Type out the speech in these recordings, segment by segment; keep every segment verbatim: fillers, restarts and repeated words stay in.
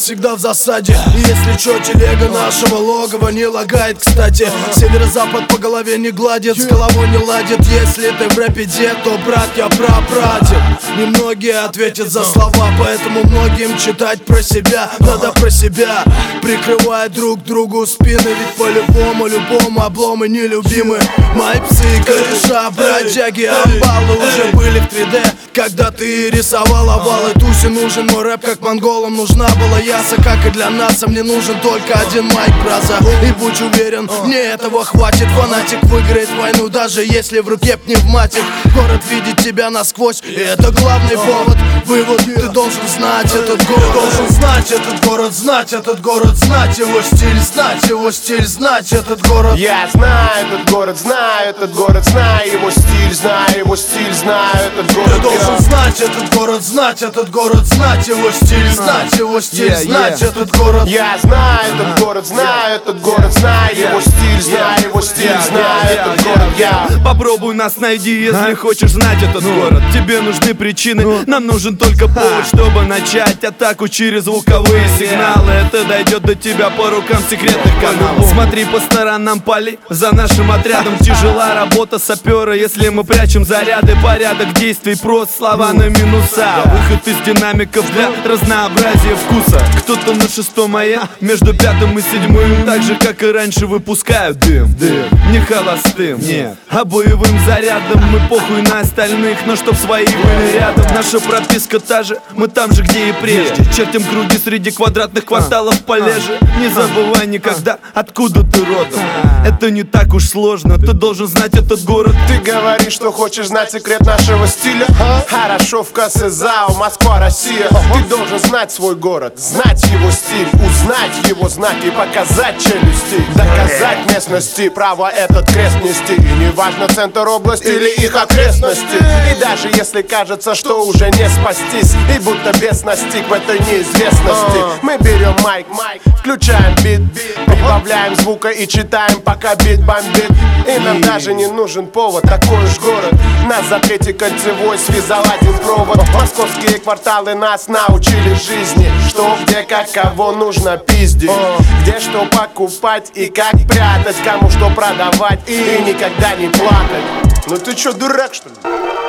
всегда в засаде. И если чё, телега нашего логова не лагает, кстати. Северо-запад по голове не гладит, с головой не ладит. Если ты в рэпе дед, то брат я прапрадед. Немногие ответят за слова, поэтому многим читать про себя надо про себя, прикрывая друг другу спины. Ведь по-любому, любому обломы нелюбимы. Мои псы, кореша, бродяги, амбалы уже были в три дэ, когда ты рисовал овалы. Тусе нужен мой рэп, как монголам нужна была яса. Как и для нас, а мне нужен только один майк, браза. И будь уверен, мне этого хватит. Фанатик выиграет войну, даже если в руке пневматик. Город видит тебя насквозь, и это главный повод. Вывод, ты должен знать этот город. Ты должен знать этот город, знать этот город, знать его стиль, знать его стиль, знать этот город. Я знаю этот город, знаю этот город, знаю его стиль, знаю его стиль, знаю этот город. Ты должен знать этот город, знать этот город, знать его стиль, знать его стиль, yeah, знать yeah. этот город. Я знаю этот город, знаю этот город, знаю его стиль, знаю его стиль, знаю этот город. Я Попробуй нас найди, если хочешь знать этот город. Тебе нужны причины, нам нужен только повод, чтобы начать атаку через звуковые сигналы. Это дойдет до тебя по рукам секретных каналов. Смотри по сторонам, пали за нашим отрядом. Тяжела работа сапера, если мы прячем заряды. Порядок действий прост, слова на минуса. Выход из динамиков для разнообразия вкуса. Кто-то на шестом мая, между пятым и седьмым, так же как и раньше выпускают дым, дым. Не холостым, нет, а боевым зарядом. Мы похуй на остальных, но чтоб свои были рядом. Наша прописка та же, мы там же, где и прежде. Чертим круги среди квадратных кварталов полежи. Не забывай никогда, откуда ты родом. Это не так уж сложно, ты должен знать этот город. Ты говоришь, что хочешь знать секрет нашего стиля? Хорошо, в КСЗАО, Москва, Россия. Ты должен знать свой город, знать его стиль, узнать его знаки, показать челюсти, доказать местности, право этот крест нести. И неважно, центр области или их окрестности. И даже если кажется, что уже не спастись, и будто бес настиг в этой неизвестности, мы берем майк, майк, включаем бит, прибавляем звука и читаем, пока бит бомбит. И нам даже не нужен повод, такой уж город. Нас за третий кольцевой связал один провод. Московские кварталы нас научили жизни, что, где, как, кого нужно пиздить, где что покупать и как прятать, кому что продавать и никогда не плакать. Ну ты чё, дурак, что ли?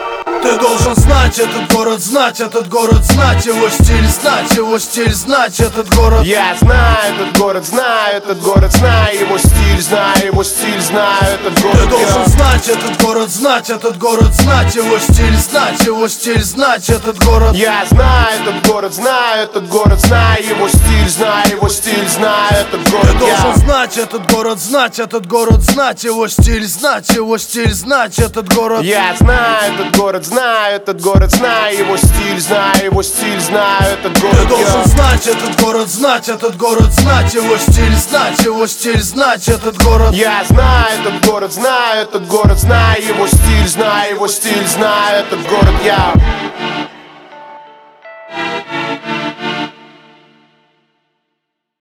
Ты должен знать этот город, знать этот город, знать его стиль, знать его стиль, знать этот город. Я знаю этот город, знаю этот город, знаю его стиль, знаю его стиль, знаю этот город. Ты должен знать этот город, знать этот город, знать его стиль, знать его стиль, знать этот город. Я знаю этот город, знаю этот город, знаю его стиль, знаю его стиль, знаю этот город. Ты должен знать этот город, знать этот город, знать его стиль, знать его стиль, знать этот город. Я знаю этот город, знаю этот город, знаю его стиль, знаю его стиль, знаю этот город. Ты должен знать этот город, знать этот город, знать его стиль, знать его стиль, знать этот город. Я знаю этот город, знаю этот город, знаю его стиль, знаю его стиль, знаю этот город. Я